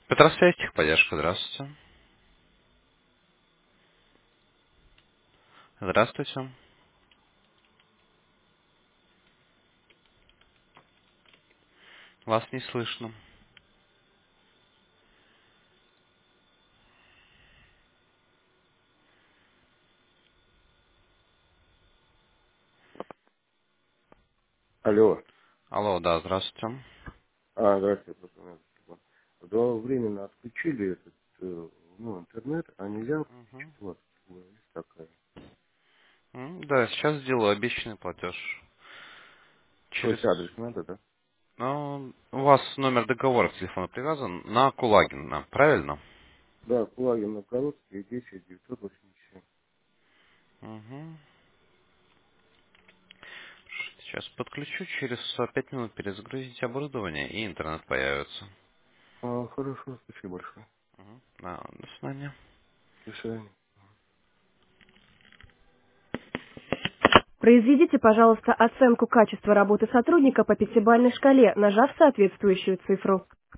Петросвязь, техподдержка, здравствуйте. Здравствуйте. Вас не слышно. Алло. Алло, да, здравствуйте. Здравствуйте, пацаны. Да, временно отключили этот, интернет, а нельзя Мгм. у вас есть такая. Да, сейчас сделаю обещанный платеж. То Через... есть адрес надо, да? Ну, у вас номер договора к телефону привязан на Кулагина, правильно? Да, Кулагин на Короткий, 10 987. Угу. Сейчас подключу, через 5 минут перезагрузите оборудование, и интернет появится. Хорошо, спасибо большое. Да, до свидания. До свидания. Произведите, пожалуйста, оценку качества работы сотрудника по пятибалльной шкале, нажав соответствующую цифру.